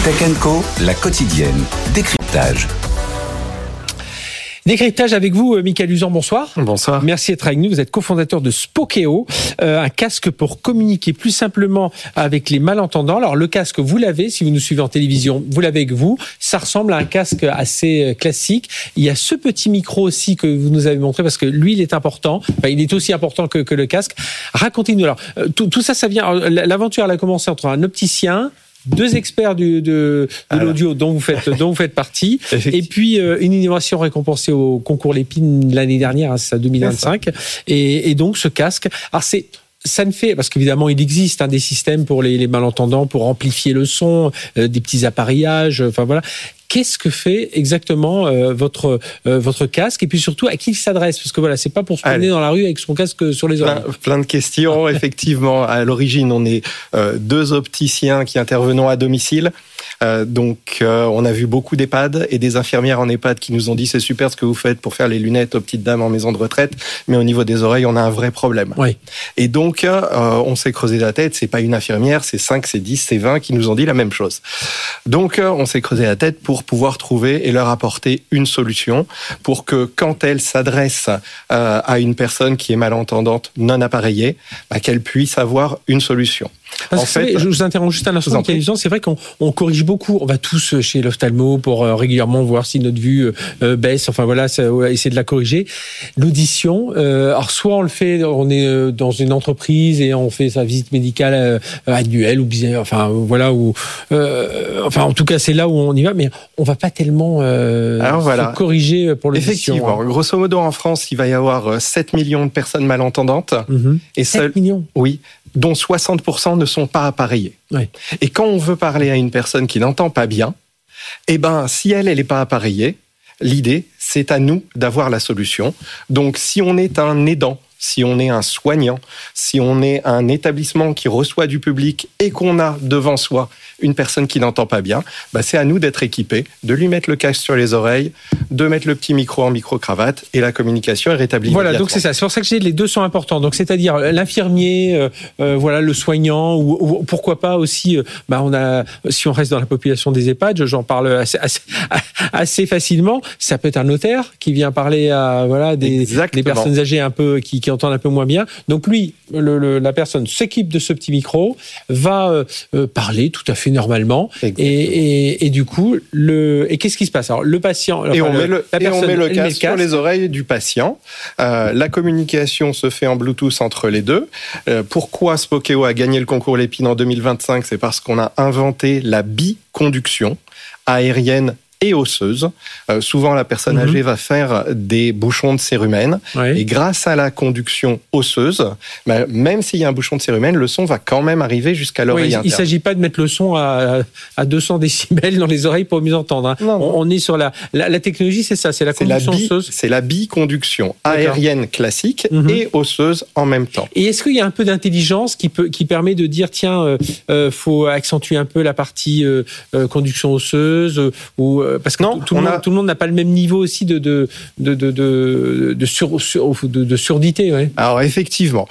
Tech & Co, la quotidienne. Décryptage. Décryptage avec vous, Michael Usan, bonsoir. Bonsoir. Merci d'être avec nous. Vous êtes cofondateur de Spokeo, un casque pour communiquer plus simplement avec les malentendants. Alors le casque, vous l'avez, si vous nous suivez en télévision, vous l'avez avec vous. Ça ressemble à un casque assez classique. Il y a ce petit micro aussi que vous nous avez montré parce que lui, il est important. Enfin, il est aussi important que le casque. Racontez-nous alors. Tout ça, ça vient. Alors, l'aventure, elle a commencé entre un opticien, deux experts de l'audio dont vous faites partie, et puis une innovation récompensée au concours Lépine l'année dernière, c'est ça, 2025, et donc ce casque. Alors ça ne fait, parce qu'évidemment il existe des systèmes pour les malentendants pour amplifier le son, des petits appareillages, enfin voilà. Qu'est-ce que fait exactement votre casque, et puis surtout à qui il s'adresse, parce que voilà, c'est pas pour se promener dans la rue avec son casque sur les oreilles. Plein de questions. Effectivement, à l'origine, on est deux opticiens qui intervenons à domicile. On a vu beaucoup d'EHPAD et des infirmières en EHPAD qui nous ont dit c'est super ce que vous faites pour faire les lunettes aux petites dames en maison de retraite, mais au niveau des oreilles, on a un vrai problème. Oui. Et donc, on s'est creusé la tête. C'est pas une infirmière, c'est 5, c'est 10, c'est 20 qui nous ont dit la même chose. Donc, on s'est creusé la tête pour pouvoir trouver et leur apporter une solution pour que quand elles s'adressent à une personne qui est malentendante, non appareillée, qu'elle puisse avoir une solution. Parce que je vous interromps juste un instant, c'est vrai qu'on corrige beaucoup. On va tous chez l'ophtalmo pour régulièrement voir si notre vue baisse. Enfin voilà, essayer de la corriger. L'audition, alors soit on le fait, on est dans une entreprise et on fait sa visite médicale annuelle ou bien, enfin voilà, enfin en tout cas c'est là où on y va, mais on va pas tellement se corriger pour l'audition. Effectivement, grosso modo en France, il va y avoir 7 millions de personnes malentendantes. Et 7 millions. Oui, dont 60% ne sont pas appareillés. Ouais. Et quand on veut parler à une personne qui n'entend pas bien, si elle n'est pas appareillée, l'idée, c'est à nous d'avoir la solution. Donc, si on est un aidant, si on est un soignant, si on est un établissement qui reçoit du public et qu'on a devant soi une personne qui n'entend pas bien, c'est à nous d'être équipés, de lui mettre le casque sur les oreilles, de mettre le petit micro en micro-cravate et la communication est rétablie. Voilà, donc c'est ça. C'est pour ça que j'ai les deux sont importants. Donc c'est-à-dire l'infirmier, le soignant, ou pourquoi pas aussi, si on reste dans la population des EHPAD, j'en parle assez facilement. Ça peut être un notaire qui vient parler à des personnes âgées un peu qui entendent un peu moins bien. Donc lui, la personne s'équipe de ce petit micro, va parler tout à fait normalement, et du coup, et qu'est-ce qui se passe? Alors le patient, on met le casque sur les oreilles du patient. La communication se fait en Bluetooth entre les deux. Pourquoi Spokeo a gagné le concours Lépine en 2025? C'est parce qu'on a inventé la biconduction aérienne et osseuse. Souvent, la personne âgée va faire des bouchons de cérumen. Oui. Et grâce à la conduction osseuse, même s'il y a un bouchon de cérumen, le son va quand même arriver jusqu'à l'oreille interne. Il ne s'agit pas de mettre le son à 200 décibels dans les oreilles pour mieux entendre. Non. On est sur la technologie, c'est ça, c'est la conduction osseuse. C'est la biconduction aérienne classique et osseuse en même temps. Et est-ce qu'il y a un peu d'intelligence qui permet de dire, tiens, faut accentuer un peu la partie conduction osseuse, ou parce que tout le monde n'a pas le même niveau aussi de surdité. Ouais. Alors effectivement.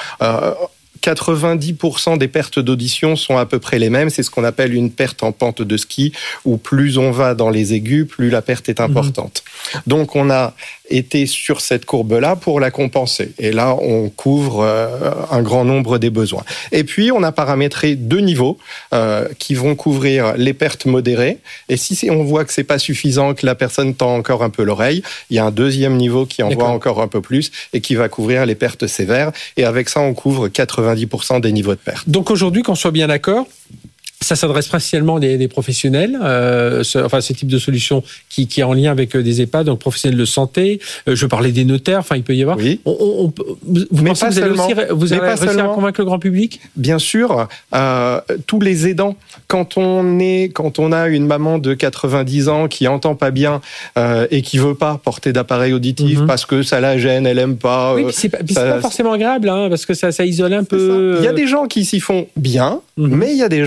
90% des pertes d'audition sont à peu près les mêmes. C'est ce qu'on appelle une perte en pente de ski, où plus on va dans les aigus, plus la perte est importante. Donc on a été sur cette courbe-là pour la compenser. Et là, on couvre un grand nombre des besoins. Et puis, on a paramétré 2 niveaux qui vont couvrir les pertes modérées. Et si on voit que c'est pas suffisant, que la personne tend encore un peu l'oreille, il y a un 2e niveau qui envoie encore un peu plus et qui va couvrir les pertes sévères. Et avec ça, on couvre 90% des niveaux de perte. Donc aujourd'hui, qu'on soit bien d'accord, ça s'adresse principalement des professionnels, ce type de solution qui est en lien avec des EHPAD, donc professionnels de santé. Je parlais des notaires, il peut y avoir. Oui. Vous pensez que vous allez réussir à convaincre le grand public? Bien sûr, tous les aidants, quand on a une maman de 90 ans qui entend pas bien et qui veut pas porter d'appareil auditif parce que ça la gêne, elle aime pas. Oui, c'est pas forcément agréable, parce que ça isole un peu. Il y a des gens qui s'y font bien, mais il y a des gens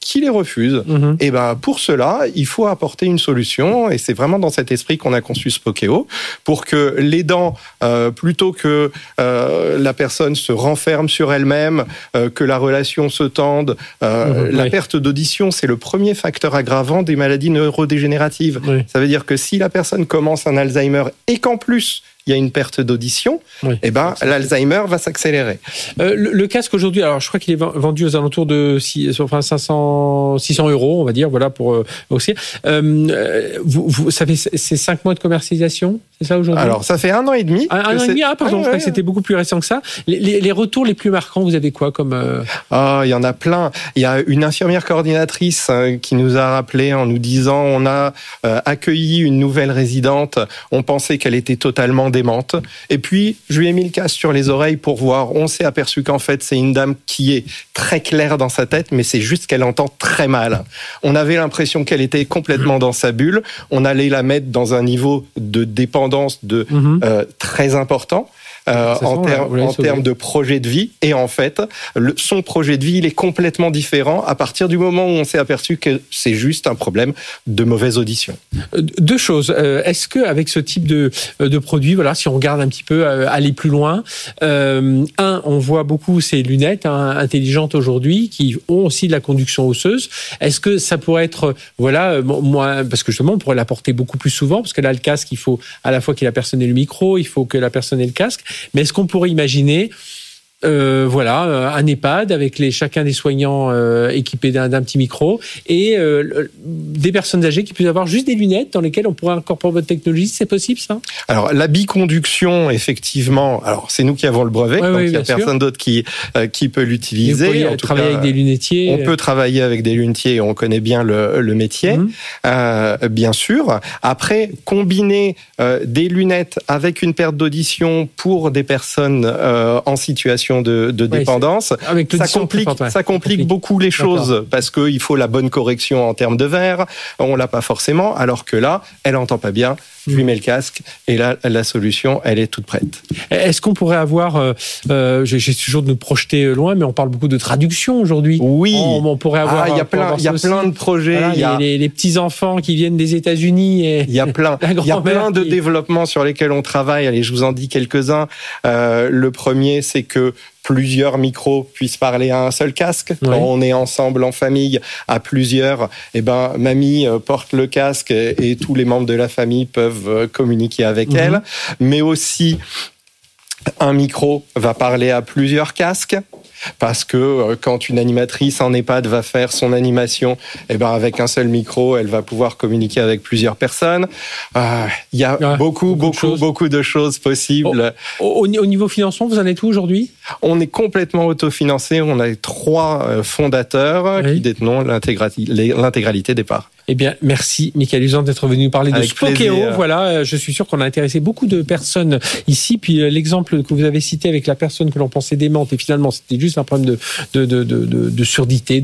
qui les refusent. Et ben pour cela, il faut apporter une solution, et c'est vraiment dans cet esprit qu'on a conçu Spokeo, pour que l'aidant, plutôt que la personne se renferme sur elle-même, que la relation se tende, la perte d'audition, c'est le premier facteur aggravant des maladies neurodégénératives. Ça veut dire que si la personne commence un Alzheimer et qu'en plus il y a une perte d'audition, et ben l'Alzheimer va s'accélérer. Le casque aujourd'hui, alors je crois qu'il est vendu aux alentours de 600 €, on va dire, voilà, pour aussi. Ça fait c'est 5 mois de commercialisation, c'est ça aujourd'hui? Alors ça fait 1 an et demi. Un an et demi, pardon, je crois que c'était beaucoup plus récent que ça. Les retours les plus marquants, vous avez quoi comme il y en a plein. Il y a une infirmière coordinatrice qui nous a rappelé en nous disant on a accueilli une nouvelle résidente, on pensait qu'elle était totalement démente. Et puis, je lui ai mis le casque sur les oreilles pour voir. On s'est aperçu qu'en fait, c'est une dame qui est très claire dans sa tête, mais c'est juste qu'elle entend très mal. On avait l'impression qu'elle était complètement dans sa bulle. On allait la mettre dans un niveau de dépendance très important. En termes de projet de vie, et en fait son projet de vie il est complètement différent à partir du moment où on s'est aperçu que c'est juste un problème de mauvaise audition. Deux choses, est-ce que avec ce type de produit, voilà, si on regarde un petit peu aller plus loin, on voit beaucoup ces lunettes intelligentes aujourd'hui qui ont aussi de la conduction osseuse. Est-ce que ça pourrait être, voilà, moi, parce que justement on pourrait l'apporter beaucoup plus souvent, parce que là le casque, il faut à la fois que la personne ait le micro, il faut que la personne ait le casque. Mais est-ce qu'on pourrait imaginer un EHPAD avec chacun des soignants équipés d'un petit micro et des personnes âgées qui puissent avoir juste des lunettes dans lesquelles on pourrait incorporer votre technologie? C'est possible, ça? Alors, la biconduction, effectivement, alors c'est nous qui avons le brevet, donc il n'y a personne d'autre qui peut l'utiliser. On peut travailler avec des lunetiers. On peut travailler avec des lunetiers et on connaît bien le métier, bien sûr. Après, combiner des lunettes avec une perte d'audition pour des personnes en situation de dépendance, ça complique beaucoup les choses parce qu'il faut la bonne correction en termes de verre, on l'a pas forcément, alors que là, elle entend pas bien, je lui mets le casque et là, la solution, elle est toute prête. Est-ce qu'on pourrait avoir, j'ai toujours de nous projeter loin, mais on parle beaucoup de traduction aujourd'hui. Oui. On pourrait avoir. Il y a plein de projets. Voilà, il y a les petits enfants qui viennent des États-Unis. Il y a plein de développements sur lesquels on travaille. Allez, je vous en dis quelques-uns. Le premier, c'est que plusieurs micros puissent parler à un seul casque. Quand on est ensemble en famille, à plusieurs, mamie porte le casque et tous les membres de la famille peuvent communiquer avec elle. Mais aussi, un micro va parler à plusieurs casques. Parce que quand une animatrice en EHPAD va faire son animation, avec un seul micro, elle va pouvoir communiquer avec plusieurs personnes. Il y a beaucoup de choses possibles. Au niveau financement, vous en êtes où aujourd'hui? On est complètement autofinancé. On a 3 fondateurs qui détenons l'intégralité des parts. Eh bien, merci Michael Uzan d'être venu nous parler de Spokeo. Voilà, je suis sûr qu'on a intéressé beaucoup de personnes ici. Puis l'exemple que vous avez cité avec la personne que l'on pensait démente et finalement c'était juste un problème de surdité,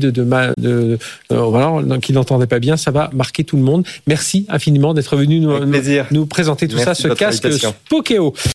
qui n'entendait pas bien, ça va marquer tout le monde. Merci infiniment d'être venu nous présenter tout ça, ce casque Spokeo.